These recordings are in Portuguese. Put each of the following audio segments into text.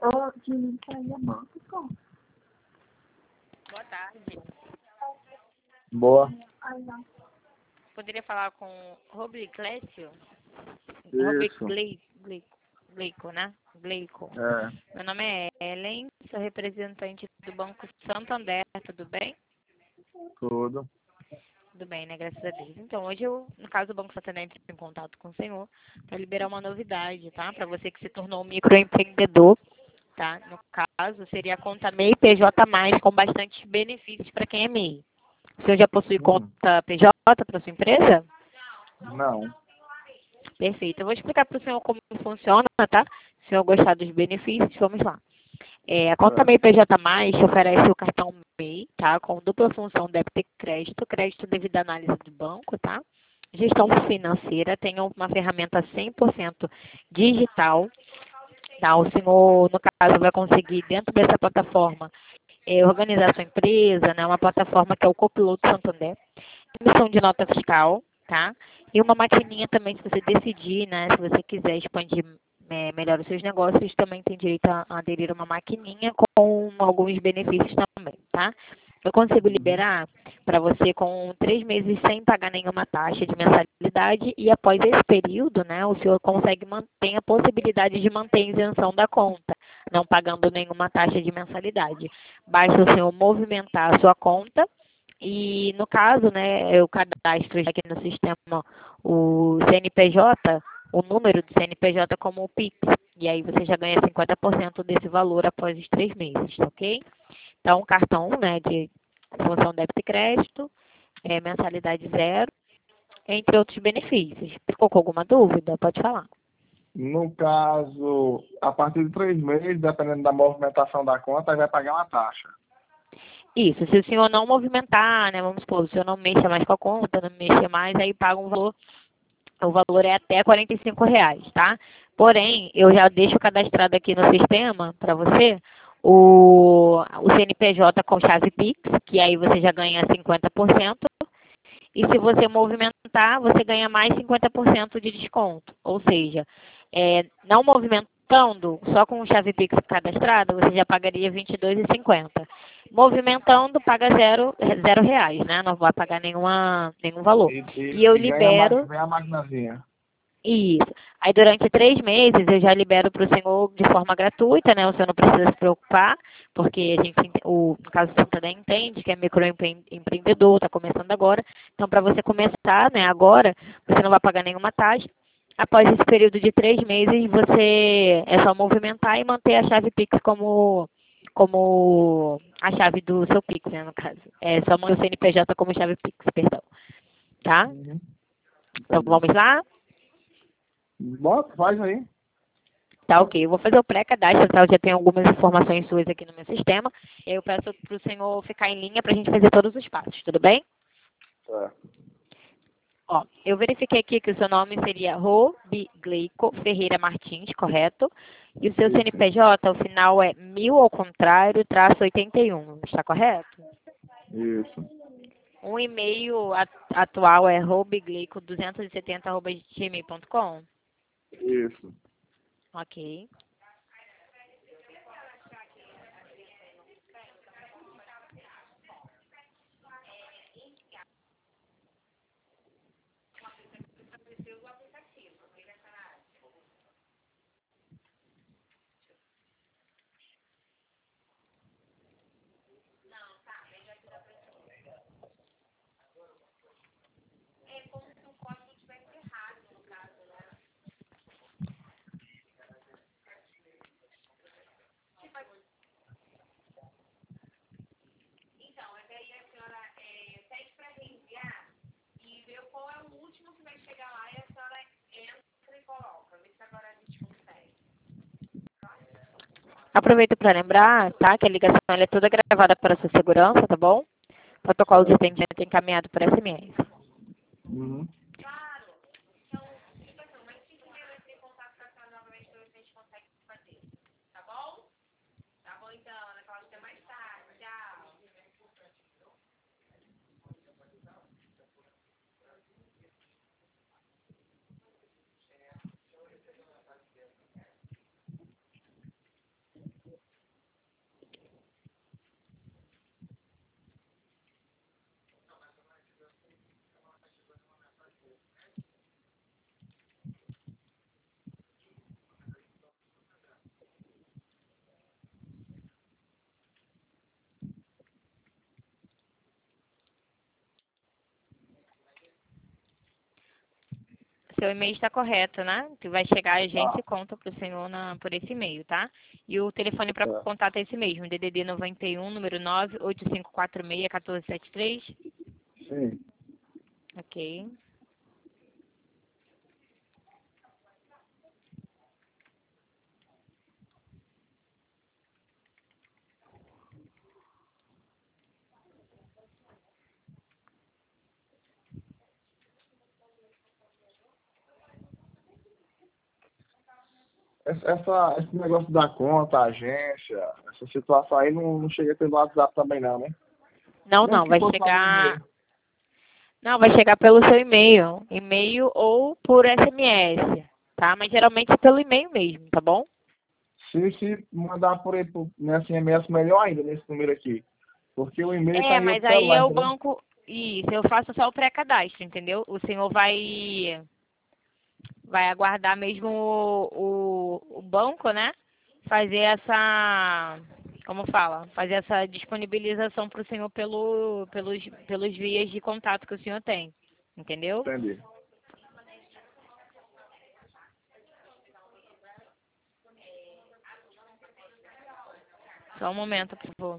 Boa tarde. Boa. Poderia falar com Robi Clécio? Robi Isso. Gleico, né? Gleico. É. Meu nome é Ellen, sou representante do Banco Santander, tudo bem? Tudo. Tudo bem, né? Graças a Deus. Então, hoje eu, no caso do Banco Santander, entrei em contato com o senhor para liberar uma novidade, tá? Para você que se tornou um microempreendedor, tá? No caso, seria a conta MEI PJ+, com bastante benefícios para quem é MEI. O senhor já possui conta PJ para sua empresa? Não. Perfeito. Eu vou explicar para o senhor como funciona, tá? Se o senhor gostar dos benefícios, vamos lá. A conta MEI PJ+, oferece o cartão MEI, tá? Com dupla função débito e crédito. Crédito devido à análise do banco, tá? Gestão financeira, tem uma ferramenta 100% digital, tá? O senhor, no caso, vai conseguir, dentro dessa plataforma, organizar sua empresa, né? Uma plataforma que é o Copiloto Santander. Emissão de nota fiscal, tá? E uma maquininha também, se você decidir, né? Se você quiser expandir melhor os seus negócios, também tem direito a aderir a uma maquininha com alguns benefícios também, tá? Eu consigo liberar para você com 3 meses sem pagar nenhuma taxa de mensalidade e após esse período, né, o senhor consegue tem a possibilidade de manter a isenção da conta, não pagando nenhuma taxa de mensalidade. Basta o senhor movimentar a sua conta e, no caso, né, eu cadastro já aqui no sistema o CNPJ, o número do CNPJ como o Pix. E aí você já ganha 50% desse valor após os 3 meses, tá ok? Então, cartão, né, de função débito e crédito, mensalidade zero, entre outros benefícios. Ficou com alguma dúvida? Pode falar. No caso, a partir de 3 meses, dependendo da movimentação da conta, vai pagar uma taxa. Isso, se o senhor não movimentar, né, vamos supor, se o senhor não mexa mais com a conta, não mexa mais, aí paga um valor, o valor é até R$ 45, tá? Porém, eu já deixo cadastrado aqui no sistema, para você, o CNPJ com chave Pix, que aí você já ganha 50%, e se você movimentar, você ganha mais 50% de desconto. Ou seja, não movimentando, só com chave Pix cadastrada, você já pagaria R$ 22,50. Movimentando, paga zero reais, né? Não vai pagar nenhum valor. E eu libero... Ganha a maquinazinha. Isso. Aí durante 3 meses eu já libero para o senhor de forma gratuita, né? O senhor não precisa se preocupar, porque a gente, no caso do Santander, entende que é microempreendedor, está começando agora. Então, para você começar, né, agora, você não vai pagar nenhuma taxa. Após esse período de 3 meses, você é só movimentar e manter a chave Pix como a chave do seu Pix, né, no caso. É só manter o CNPJ como chave Pix, perdão. Tá? Então, vamos lá? Bota, faz aí. Tá, ok. Eu vou fazer o pré-cadastro, tá? Eu já tenho algumas informações suas aqui no meu sistema. E aí eu peço para o senhor ficar em linha para a gente fazer todos os passos, tudo bem? Certo. Ó, eu verifiquei aqui que o seu nome seria Robigleico Ferreira Martins, correto? E o seu Isso. CNPJ, o final é 1000 ao contrário, traço 81, está correto? Isso. Um e-mail atual é robigleico270@gmail.com. Isso. Ok. Aproveito para lembrar, tá, que a ligação ela é toda gravada para sua segurança, tá bom? Protocolo de atendimento encaminhado por SMS. Uhum. seu e-mail está correto, né? Que vai chegar a agência Tá, e conta para o senhor por esse e-mail, tá? E o telefone para certo. contato é esse mesmo, DDD 91, número 98546-1473. Sim. Ok. Esse negócio da conta, agência, essa situação aí não chega pelo WhatsApp também não, né? Não, Mesmo não, que vai fosse lá no chegar. e-mail. Não, vai chegar pelo seu e-mail. E-mail ou por SMS, tá? Mas geralmente é pelo e-mail mesmo, tá bom? Se mandar por aí, nesse SMS, melhor ainda, nesse número aqui. Porque o e-mail está É, em mas outro aí celular, é o entendeu? banco. Isso, eu faço só o pré-cadastro, entendeu? O senhor vai aguardar mesmo o banco, né? Fazer essa, como fala? Fazer essa disponibilização para o senhor pelos vias de contato que o senhor tem, entendeu? Entendi. Só um momento, por favor.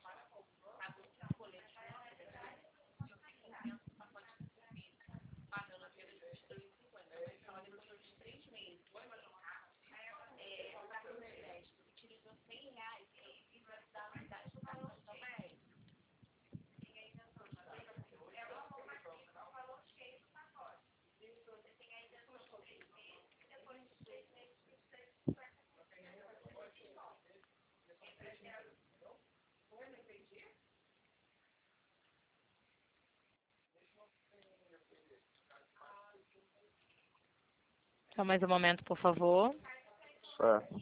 Só mais um momento, por favor. Certo.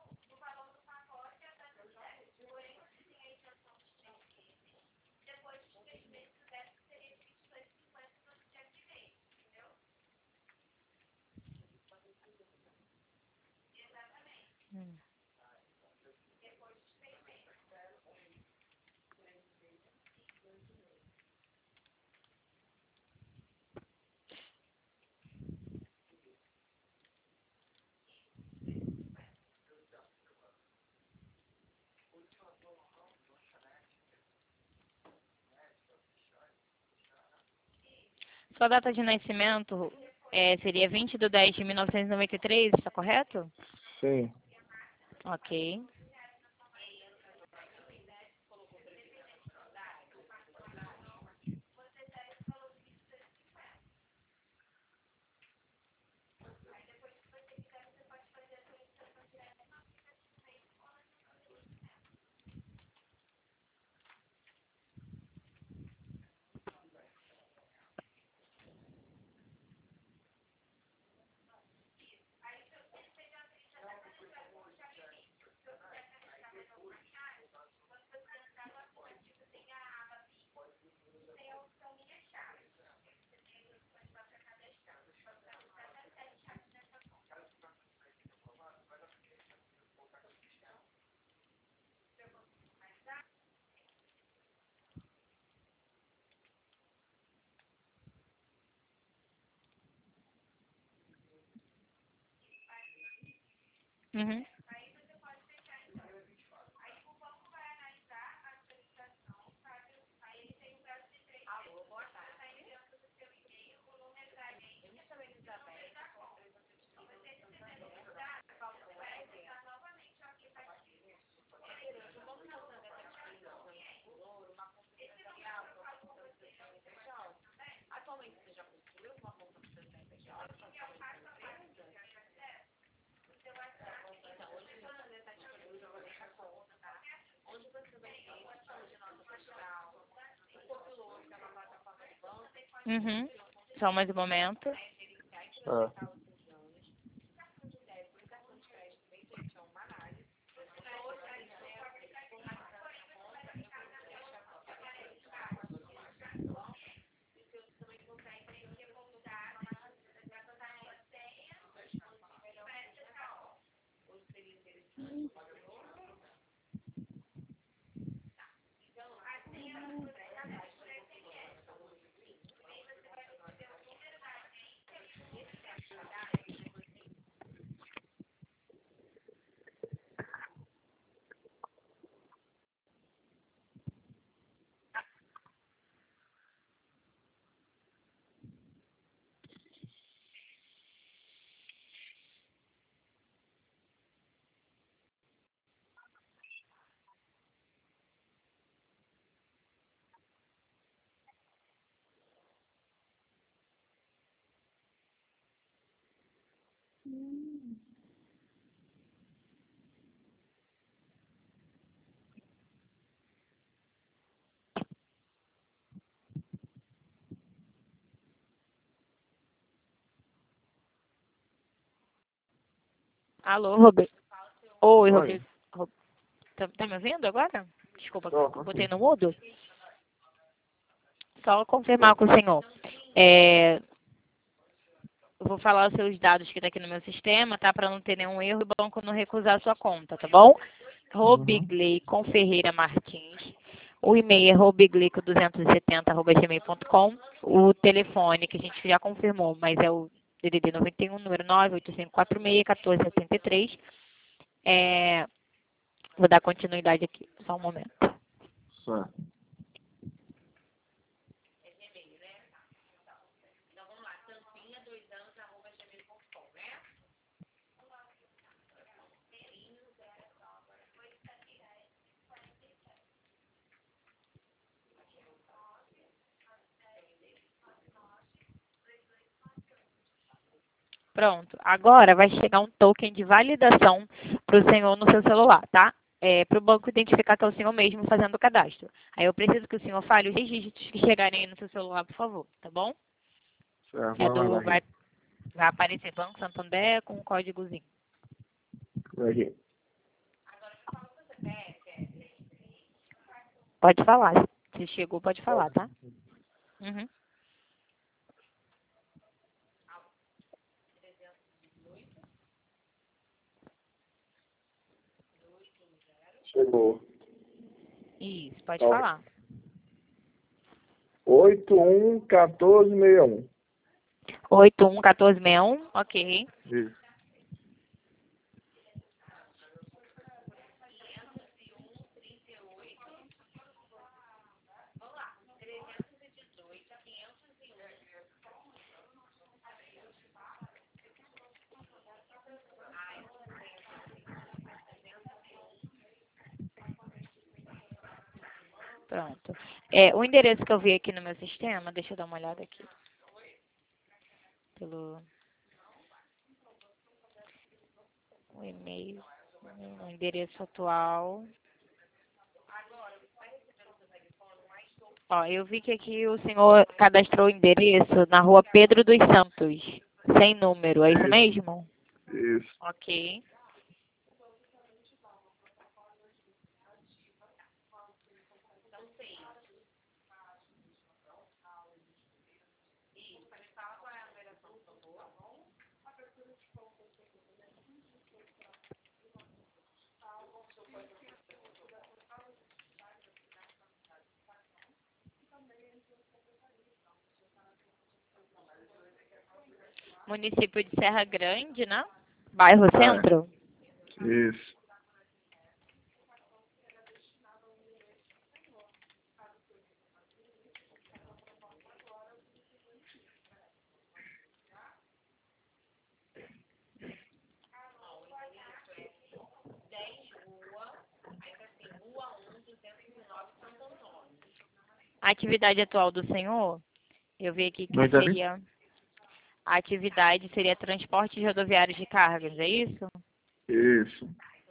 Sua data de nascimento seria 20/10/1993, está correto? Sim. Ok. Uhum. Uhum. Só mais um momento. Certo. Alô, Roberto. Oi, Oi. Roberto. Tá me ouvindo agora? Desculpa, Tô botei sim. no mudo. Só confirmar com o senhor. É, eu vou falar os seus dados que tá aqui no meu sistema, tá? Para não ter nenhum erro e o banco não recusar a sua conta, tá bom? Uhum. Robigley com Ferreira Martins. O e-mail é robigley270@gmail.com. O telefone que a gente já confirmou, mas é o DDD 91, número 98546-1473. É, vou dar continuidade aqui, só um momento. Certo. Pronto. Agora vai chegar um token de validação para o senhor no seu celular, tá? Para o banco identificar que é o senhor mesmo fazendo o cadastro. Aí eu preciso que o senhor fale os 6 dígitos que chegarem aí no seu celular, por favor, tá bom? Certo, É vou do, aguardar vai, aqui. vai aparecer Banco Santander com um códigozinho. Aqui. Pode falar. Se chegou, pode falar, tá? Uhum. Chegou. Isso, pode Tá. falar. 811461. 811461, ok. Isso. Pronto. O endereço que eu vi aqui no meu sistema, deixa eu dar uma olhada aqui. Pelo o e-mail, o endereço atual. Ó, eu vi que aqui o senhor cadastrou o endereço na rua Pedro dos Santos, sem número, é isso Isso. mesmo? Isso. Ok. Município de Serra Grande, né? Bairro É. Centro? Isso. A atividade atual do senhor, eu vi aqui Não que entendi? seria, a atividade seria transporte rodoviário de cargas, é isso? Isso.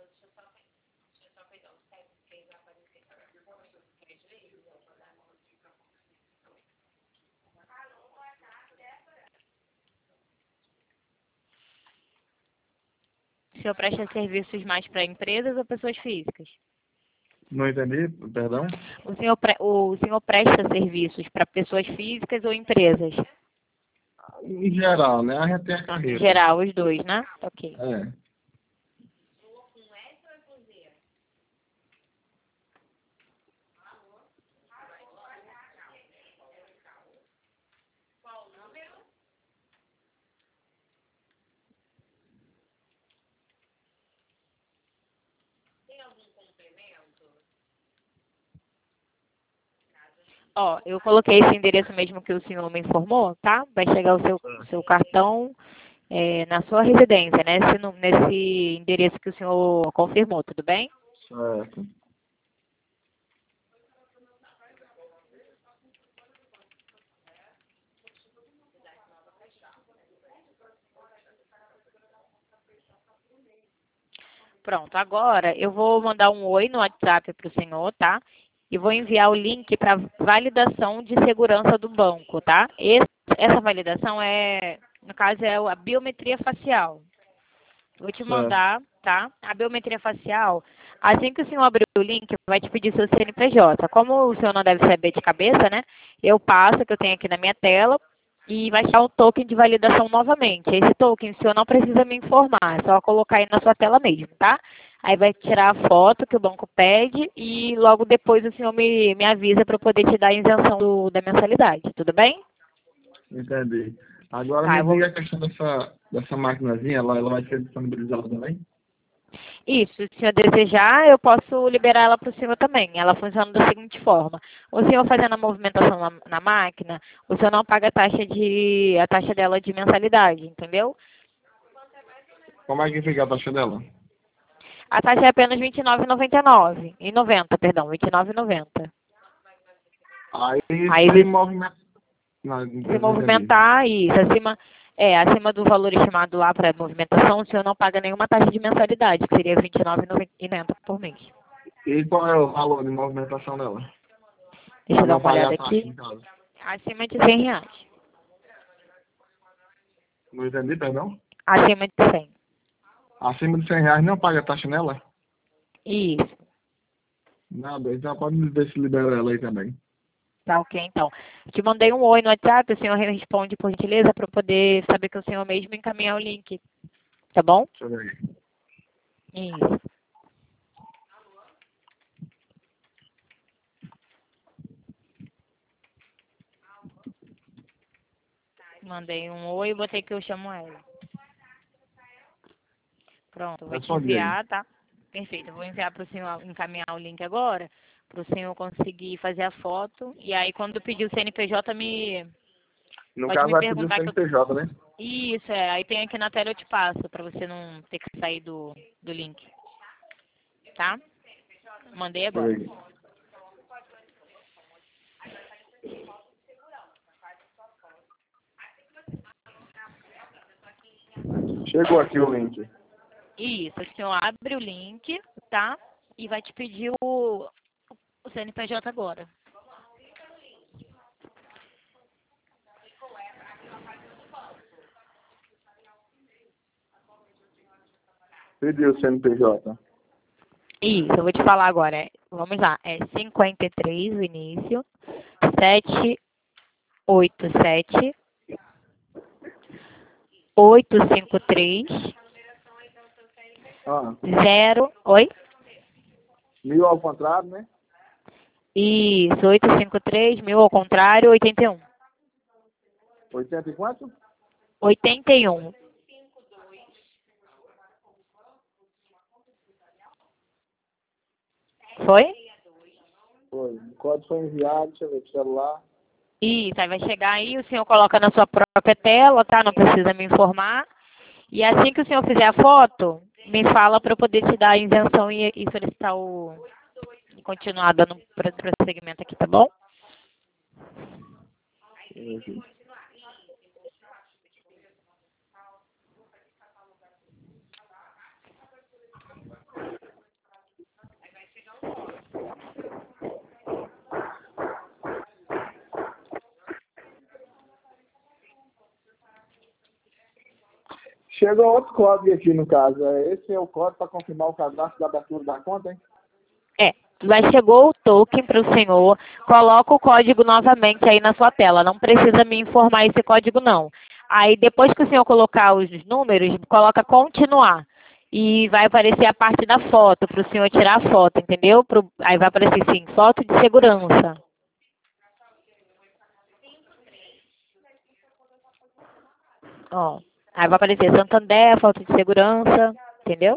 O senhor presta serviços mais para empresas ou pessoas físicas? Não entendi, perdão? O senhor presta serviços para pessoas físicas ou empresas? Em geral, né? A gente tem a Em carreira. geral, os dois, né? Ok. É. Ó, eu coloquei esse endereço mesmo que o senhor me informou, tá? Vai chegar o seu cartão na sua residência, né? Nesse endereço que o senhor confirmou, tudo bem? Certo. Pronto, agora eu vou mandar um oi no WhatsApp para o senhor, tá? E vou enviar o link para validação de segurança do banco, tá? Essa validação no caso, é a biometria facial. Vou te Certo. mandar, tá? A biometria facial. Assim que o senhor abrir o link, vai te pedir seu CNPJ. Como o senhor não deve saber de cabeça, né? Eu passo, que eu tenho aqui na minha tela, e vai achar o token de validação novamente. Esse token o senhor não precisa me informar, é só colocar aí na sua tela mesmo, tá? Aí vai tirar a foto que o banco pede e logo depois o senhor me avisa para eu poder te dar a isenção da mensalidade, tudo bem? Entendi. Agora Tá, me eu vou. diga a questão dessa maquinazinha, ela vai ser disponibilizada também? Isso, se o senhor desejar, eu posso liberar ela para o senhor também. Ela funciona da seguinte forma. O senhor fazendo a movimentação na máquina, o senhor não paga a taxa dela de mensalidade, entendeu? Como é que fica a taxa dela? A taxa é apenas R$ 29,99. E 90, perdão, R$ 29,90. Aí Aí se movimenta. Não, se não entendi. movimentar, isso, acima do valor estimado lá para movimentação, o senhor não paga nenhuma taxa de mensalidade, que seria R$ 29,90 por mês. E qual é o valor de movimentação dela? Deixa Para eu dar não uma pagar olhada a taxa, aqui. no caso. Acima de R$ 100. Não entendi, perdão? Acima de 100. Acima de R$ 100 não paga taxa nela? Isso. Nada, então pode me ver se libera ela aí também. Tá ok, então. Te mandei um oi no WhatsApp, o senhor responde por gentileza para eu poder saber que o senhor mesmo encaminhar o link. Tá bom? Deixa eu ver aqui. Isso. Mandei um oi e botei que eu chamo ela. Pronto, vou te Responde aí. enviar, tá? Perfeito, eu vou enviar para o senhor encaminhar o link agora, para o senhor conseguir fazer a foto. E aí, quando pedir o CNPJ, No pode caso me vai pedir o perguntar que eu. CNPJ, né? Isso, aí tem aqui na tela eu te passo, para você não ter que sair do link, tá? Mandei Deixa eu ver agora. aqui. Chegou aqui o link. Isso, o senhor abre o link, tá? E vai te pedir o CNPJ agora. Pediu o CNPJ. Isso, eu vou te falar agora. Vamos lá, é 53 o início, 787 853 Ah, 0. Oi? 1000 ao contrário, né? Isso, 853 mil ao contrário, 81. 80 e quanto? 81. Foi? Foi. O código foi enviado, deixa eu ver, pro celular. Isso, aí vai chegar aí, o senhor coloca na sua própria tela, tá? Não precisa me informar. E assim que o senhor fizer a foto, me fala para eu poder te dar a isenção e solicitar continuar dando prosseguimento aqui, tá bom? Deixa eu ver aqui. Chegou outro código aqui no caso. Esse é o código para confirmar o cadastro da abertura da conta, hein? Já chegou o token para o senhor, coloca o código novamente aí na sua tela, não precisa me informar esse código não. Aí depois que o senhor colocar os números, coloca continuar. E vai aparecer a parte da foto, para o senhor tirar a foto, entendeu? Aí vai aparecer sim, foto de segurança. Ó, aí vai aparecer Santander, foto de segurança, entendeu?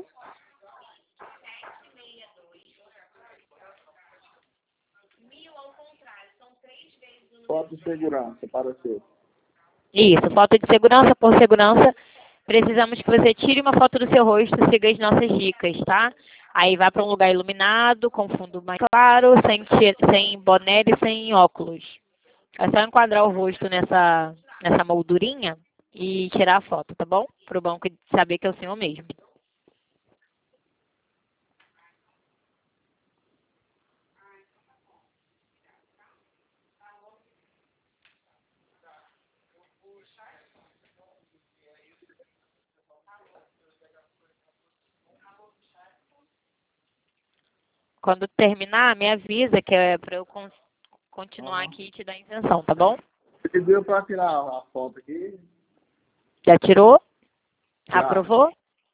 Foto de segurança, apareceu. Isso, foto de segurança por segurança. Precisamos que você tire uma foto do seu rosto e siga as nossas dicas, tá? Aí vai para um lugar iluminado, com fundo mais claro, sem boné e sem óculos. É só enquadrar o rosto nessa moldurinha e tirar a foto, tá bom? Para o banco saber que é o senhor mesmo. Quando terminar, me avisa que é para eu continuar aqui e te dar a isenção, tá bom? Ele deu para tirar a foto aqui. Já tirou? Já. Aprovou?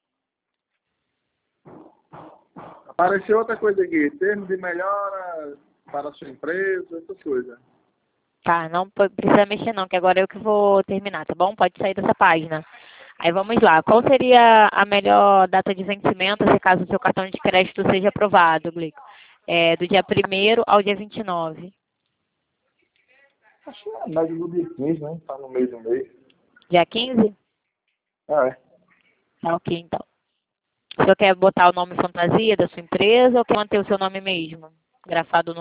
Apareceu outra coisa aqui. Termos de melhora para a sua empresa, essas coisas. Tá, não precisa mexer não, que agora eu que vou terminar, tá bom? Pode sair dessa página. Aí vamos lá. Qual seria a melhor data de vencimento, se caso o seu cartão de crédito seja aprovado, Glico? Do dia 1º ao dia 29. Acho que é médio do dia 15, né? Tá no meio do mês. Dia 15? É. Tá ok, então. O senhor quer botar o nome fantasia da sua empresa ou quer manter o seu nome mesmo? Grafado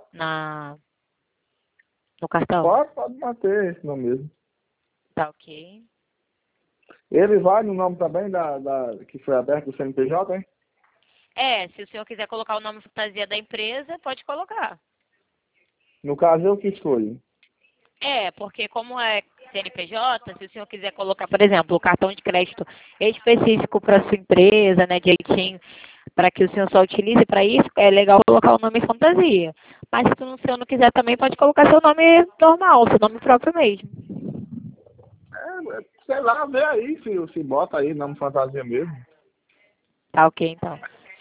no cartão? Pode manter esse nome mesmo. Tá ok. Ele vai no nome também que foi aberto do CNPJ, hein? Se o senhor quiser colocar o nome fantasia da empresa, pode colocar. No caso, eu que escolho. Porque como é CNPJ, se o senhor quiser colocar, por exemplo, o cartão de crédito específico para sua empresa, né, direitinho, para que o senhor só utilize para isso, é legal colocar o nome fantasia. Mas se o senhor não quiser também, pode colocar seu nome normal, seu nome próprio mesmo. Sei lá, vê aí se bota aí nome fantasia mesmo. Tá ok, então.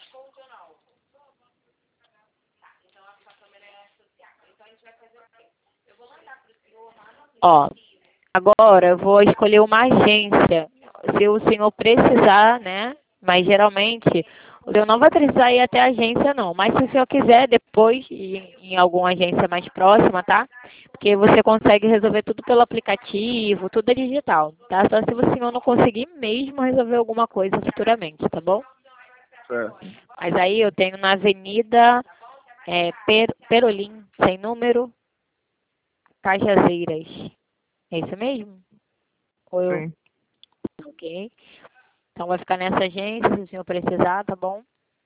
Ó, agora eu vou escolher uma agência. Se o senhor precisar, né? Mas geralmente o senhor não vai precisar ir até a agência, não. Mas se o senhor quiser depois ir em alguma agência mais próxima, tá? Porque você consegue resolver tudo pelo aplicativo, tudo é digital, tá? Só se o senhor não conseguir mesmo resolver alguma coisa futuramente, tá bom? Certo. Mas aí eu tenho na Avenida Perolim, sem número, Cajazeiras. É isso mesmo? Ou eu... Sim. Ok. Então vai ficar nessa agência, se o senhor precisar, tá bom?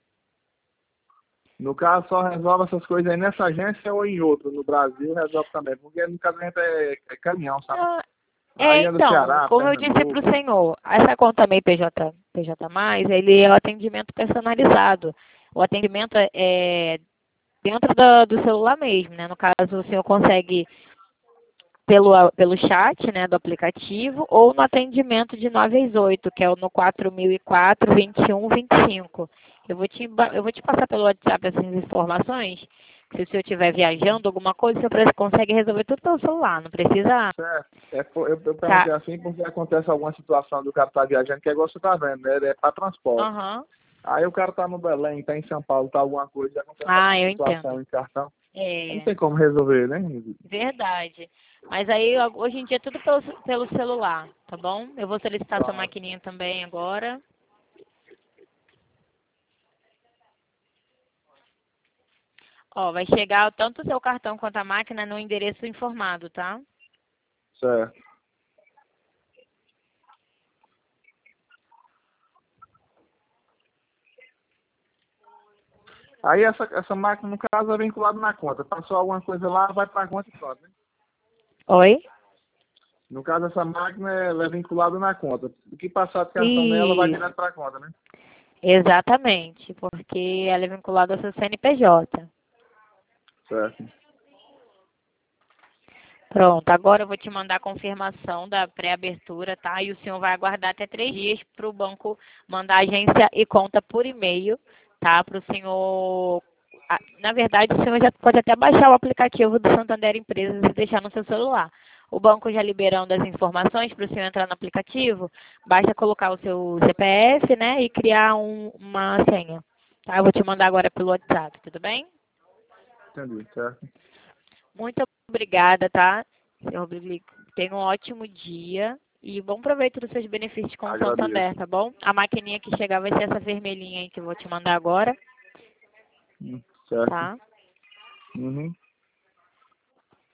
No caso, só resolve essas coisas aí nessa agência ou em outro. No Brasil, resolve também. Porque no caso a gente é caminhão, sabe? Ah, Aí é do então, Ceará, como eu disse para Pernambuco. o senhor, essa conta MEI PJ+, ele é o atendimento personalizado. O atendimento é dentro do celular mesmo, né? No caso, o senhor consegue pelo chat, né, do aplicativo, ou no atendimento de 9 às 8, que é no 4004 2125. Eu vou te passar pelo WhatsApp essas informações. Se o senhor estiver viajando, alguma coisa, o senhor consegue resolver tudo pelo celular, não precisa. Certo. Eu Tá. perguntei assim porque acontece alguma situação do cara estar viajando, que é igual você tá vendo, né? É para transporte. Aham. Aí o cara tá no Belém, tá em São Paulo, tá alguma coisa, acontece alguma Eu situação entendo. em cartão. Não É, tem como resolver, né? verdade. Mas aí, hoje em dia, é tudo pelo celular, tá bom? Eu vou solicitar sua Tá. maquininha também agora. Ó, vai chegar tanto o seu cartão quanto a máquina no endereço informado, tá? Certo. Aí essa máquina, no caso, é vinculada na conta. Passou alguma coisa lá, vai para a conta e pronto, né? Oi? No caso, essa máquina ela é vinculada na conta. O que passar de cartão nela vai Isso, direto para a conta, né? exatamente, porque ela é vinculada ao seu CNPJ. Certo. Pronto, agora eu vou te mandar a confirmação da pré-abertura, tá? E o senhor vai aguardar até 3 dias para o banco mandar a agência e conta por e-mail, tá? Para o senhor. Na verdade, o senhor já pode até baixar o aplicativo do Santander Empresas e deixar no seu celular. O banco já liberando as informações para o senhor entrar no aplicativo, basta colocar o seu CPF, né? E criar uma senha. Tá? Eu vou te mandar agora pelo WhatsApp, tudo bem? Entendi, certo. Muito obrigada, tá, senhor Rodrigo? Tenha um ótimo dia e bom proveito dos seus benefícios com o Santander, Agradeço. tá bom? A maquininha que chegar vai ser essa vermelhinha aí que eu vou te mandar agora, Certo. tá? Uhum.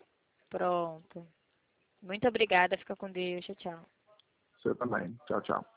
Pronto. Muito obrigada, fica com Deus, tchau, tchau. Você também. Tchau, tchau.